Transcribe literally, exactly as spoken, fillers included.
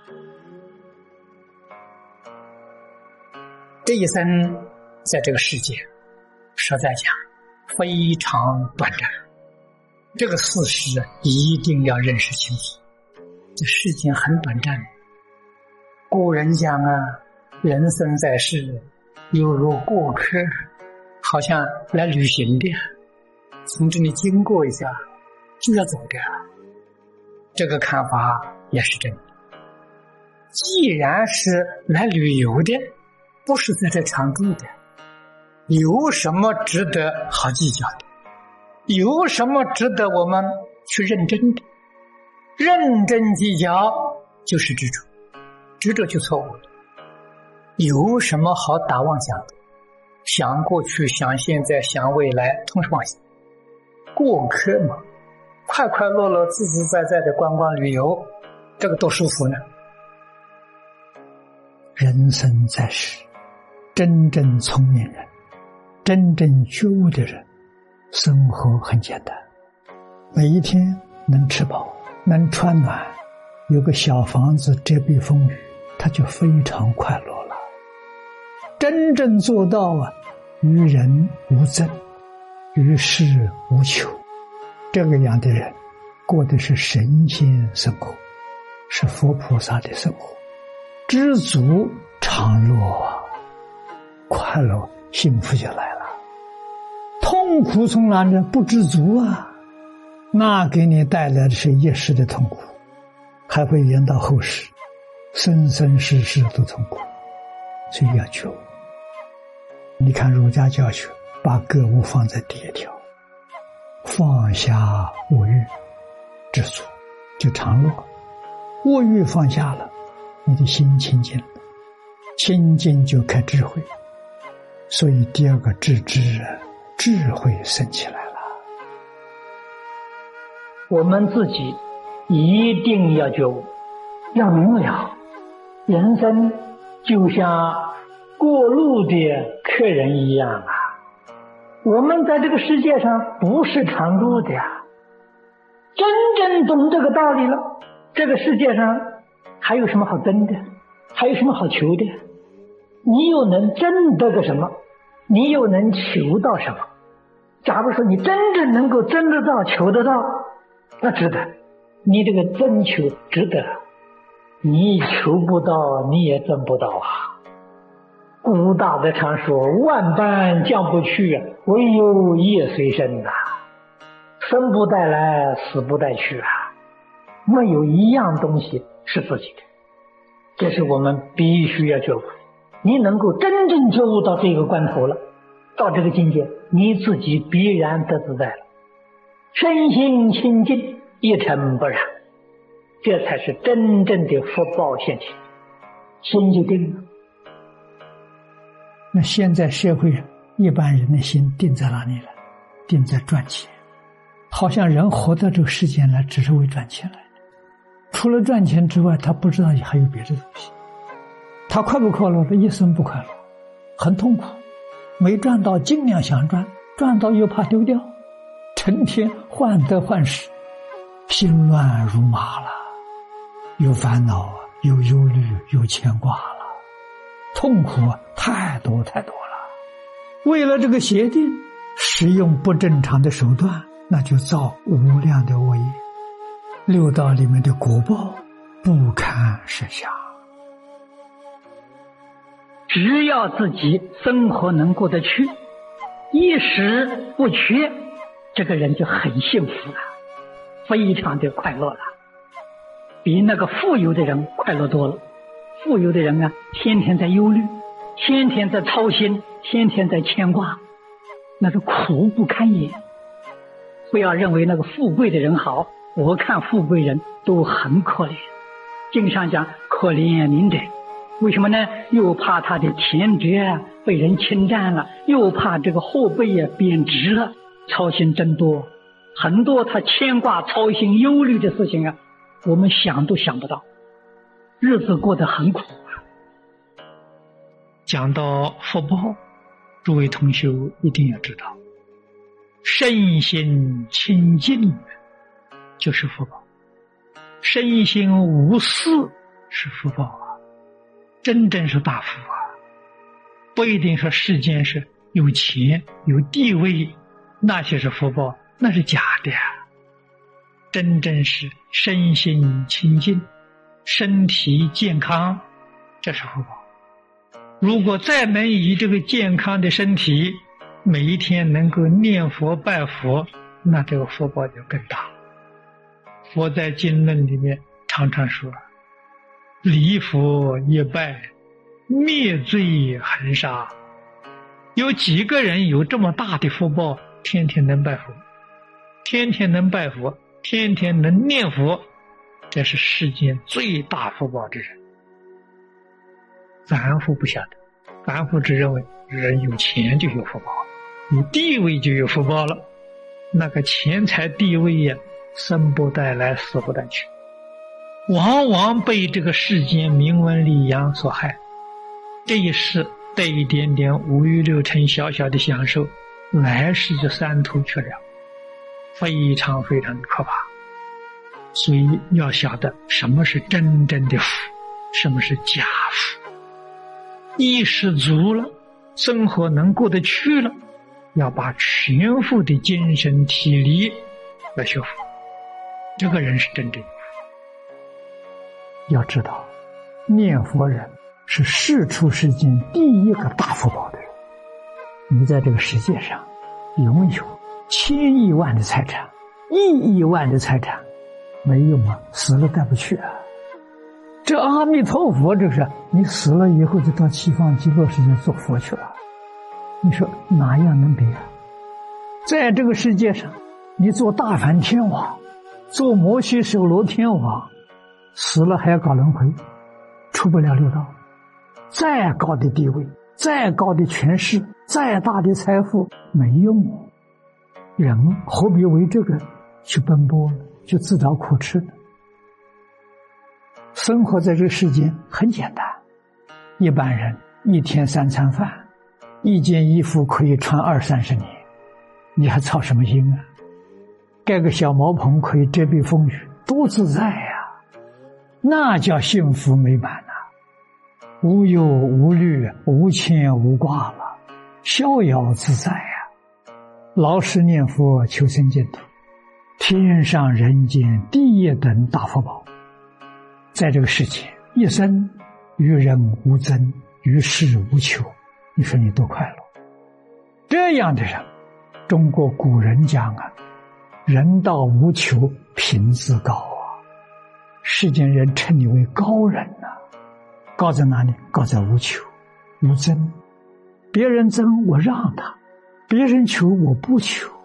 这一生在这个世界实在讲非常短暂，这个事实一定要认识清楚。这世间很短暂，古人讲啊，人生在世犹如过客，好像来旅行的，从这里经过一下就要走的。这个看法也是真的。既然是来旅游的，不是在这常住的，有什么值得好计较的？有什么值得我们去认真的？认真计较就是执着，执着就错误了。有什么好打妄想的？想过去，想现在，想未来，通是妄想。过客嘛，快快乐乐、自自在在的观光旅游，这个多舒服呢。 人生在世，真正聪明人，真正觉悟的人，生活很简单，每一天能吃饱，能穿暖，有个小房子遮蔽风雨，他就非常快乐了。真正做到啊，于人无憎，于事无求，这个样的人过的是神仙生活，是佛菩萨的生活，知足常乐啊，快乐幸福就来了。痛苦从哪呢？不知足啊，那给你带来的是一时的痛苦，还会延到后世，生生世世都痛苦。所以要觉悟。你看儒家教学把格物放在第一条，放下我欲，知足就常乐。我欲放下了，你的心清净了，清净就开智慧。所以第二个智知，智慧生起来了。 我们自己一定要觉悟，要明了，人生就像过路的客人一样啊，我们在这个世界上不是常住的呀。真正懂这个道理了，这个世界上还有什么好争的？还有什么好求的？你又能争得个什么？你又能求到什么？假如说你真正能够争得到、求得到，那值得，你这个争求值得。你求不到，你也争不到啊。古大德常说，万般将不去，唯有业随身呐、啊。生不带来，死不带去啊。没有一样东西是自己的，这是我们必须要觉悟。你能够真正觉悟到这个关头了，到这个境界，你自己必然得自在了，身心清净，一尘不染，这才是真正的福报现前，心就定了。 那现在社会一般人的心定在哪里了？定在赚钱，好像人活到这个世间来只是为赚钱来的，除了赚钱之外，他不知道还有别的东西。他快不快乐？一生不快乐，很痛苦。没赚到尽量想赚，赚到又怕丢掉，成天患得患失，心乱如麻了，有烦恼，有忧虑，有牵挂了，痛苦太多太多了。为了这个协定，使用不正常的手段，那就造无量的恶业，六道里面的果报不堪设想。 只要自己生活能过得去，衣食不缺，这个人就很幸福了，非常的快乐了，比那个富有的人快乐多了。富有的人啊，天天在忧虑，天天在操心，天天在牵挂，那是苦不堪言。不要认为那个富贵的人好，我看富贵人都很可怜。经上讲可怜民者，为什么呢？又怕他的田宅啊被人侵占了，又怕这个后背啊贬值了，操心真多，很多他牵挂操心忧虑的事情啊，我们想都想不到，日子过得很苦啊。讲到福报，诸位同学一定要知道，身心清净就是福报，身心无私是福报啊，真正是大福啊！不一定说世间是有钱有地位，那些是福报，那是假的呀。真正是身心清净，身体健康，这是福报。如果再能以这个健康的身体，每一天能够念佛拜佛，那这个福报就更大。佛在经论里面常常说，礼佛一拜，灭罪恒沙。有几个人有这么大的福报，天天能拜佛，天天能拜佛，天天能念佛，这是世间最大福报的人。凡夫不晓得，凡夫只认为人有钱就有福报，有地位就有福报了。那个钱财地位呀，生不带来，死不带去，往往被这个世间名闻利养所害。这一世得一点点五欲六尘小小的享受，来世就三途去了，非常非常可怕。所以要晓得什么是真正的福，什么是假福。衣食足了，生活能过得去了，要把全副的精神体力来修复，这个人是真正的福。 要知道，念佛人是世出世间第一个大福报的人。你在这个世界上拥有千亿万的财产，亿亿万的财产，没用啊，死了带不去啊。这阿弥陀佛，这是你死了以后就到西方极乐世界做佛去了，你说哪样能比啊？在这个世界上，你做大梵天王，做摩悉首罗天王，死了还要搞轮回，出不了六道。再高的地位，再高的权势，再大的财富，没用。人何必为这个去奔波，去自找苦吃呢？生活在这个世间很简单，一般人一天三餐饭，一件衣服可以穿二三十年，你还操什么心啊？盖个小茅棚可以遮蔽风雨，多自在呀！那叫幸福美满啊！无忧无虑，无牵无挂了，逍遥自在呀！老实念佛，求生净土，天上人间第一等大福报。在这个世界，一生与人无争，与世无求，你说你多快乐！这样的人，中国古人讲啊，人道无求，品自高啊。世间人称你为高人啊，高在哪里？高在无求无争，别人争我让他，别人求我不求，